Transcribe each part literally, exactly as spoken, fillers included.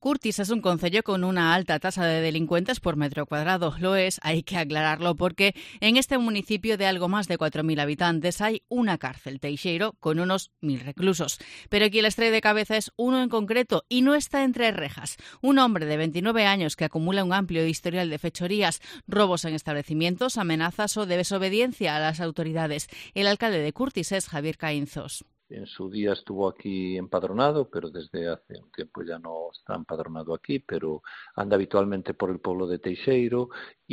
Curtis es un concello con una alta tasa de delincuentes por metro cuadrado. Lo es, hay que aclararlo, porque en este municipio de algo más de cuatro mil habitantes hay una cárcel, Teixeiro, con unos mil reclusos. Pero quien les trae de cabeza es uno en concreto y no está entre rejas. Un hombre de veintinueve años que acumula un amplio historial de fechorías, robos en establecimientos, amenazas o desobediencia a las autoridades. El alcalde de Curtis es Javier Caínzos. En su día estuvo aquí empadronado, pero desde hace un tiempo ya no está empadronado aquí, pero anda habitualmente por el pueblo de Teixeiro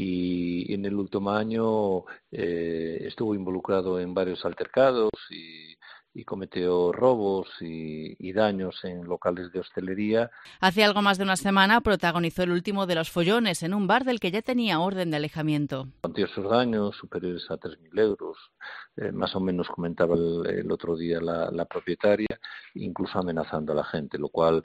y en el último año eh, estuvo involucrado en varios altercados y, y cometió robos y, y daños en locales de hostelería. Hace algo más de una semana protagonizó el último de los follones en un bar del que ya tenía orden de alejamiento. Cometió esos daños superiores a tres mil euros, eh, más o menos comentaba el, el otro día la, la propietaria, incluso amenazando a la gente, lo cual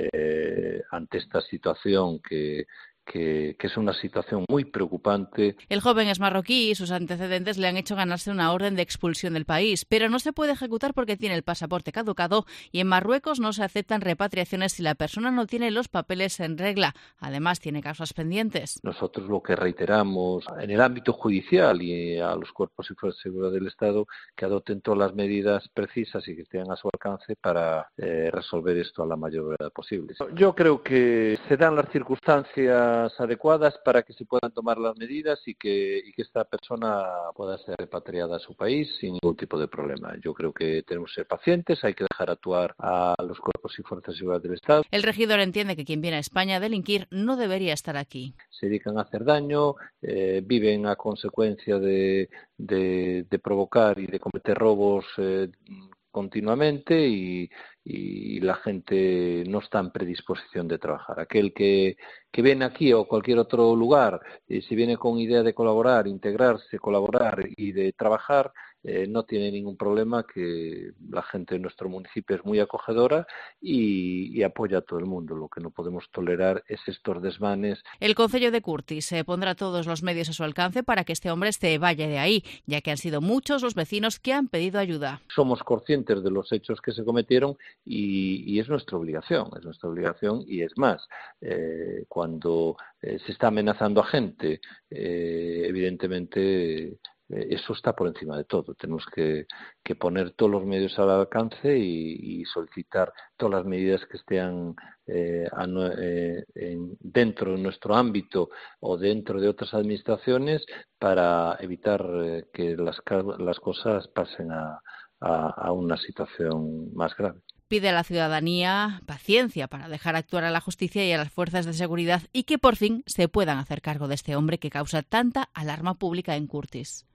eh, ante esta situación que Que, que es una situación muy preocupante. El joven es marroquí y sus antecedentes le han hecho ganarse una orden de expulsión del país, pero no se puede ejecutar porque tiene el pasaporte caducado y en Marruecos no se aceptan repatriaciones si la persona no tiene los papeles en regla. Además, tiene causas pendientes. Nosotros lo que reiteramos en el ámbito judicial y a los cuerpos y fuerzas de seguridad del Estado que adopten todas las medidas precisas y que estén a su alcance para eh, resolver esto a la mayor brevedad posible. Yo creo que se dan las circunstancias adecuadas para que se puedan tomar las medidas y que, y que esta persona pueda ser repatriada a su país sin ningún tipo de problema. Yo creo que tenemos que ser pacientes, hay que dejar actuar a los cuerpos y fuerzas de seguridad del Estado. El regidor entiende que quien viene a España a delinquir no debería estar aquí. Se dedican a hacer daño, eh, viven a consecuencia de, de, de provocar y de cometer robos eh, continuamente y, y la gente no está en predisposición de trabajar. Aquel que, que viene aquí o cualquier otro lugar, eh, si viene con idea de colaborar, integrarse, colaborar y de trabajar, eh, no tiene ningún problema, que la gente de nuestro municipio es muy acogedora y, y apoya a todo el mundo. Lo que no podemos tolerar es estos desmanes. El concello de Curtis se pondrá todos los medios a su alcance para que este hombre se vaya de ahí, ya que han sido muchos los vecinos que han pedido ayuda. Somos conscientes de los hechos que se cometieron y, y es nuestra obligación, es nuestra obligación y es más, eh, cuando eh, se está amenazando a gente, eh, evidentemente eso está por encima de todo. Tenemos que, que poner todos los medios al alcance y, y solicitar todas las medidas que estén eh, a, eh, en, dentro de nuestro ámbito o dentro de otras administraciones para evitar eh, que las, las cosas pasen a, a, a una situación más grave. Pide a la ciudadanía paciencia para dejar actuar a la justicia y a las fuerzas de seguridad y que por fin se puedan hacer cargo de este hombre que causa tanta alarma pública en Curtis.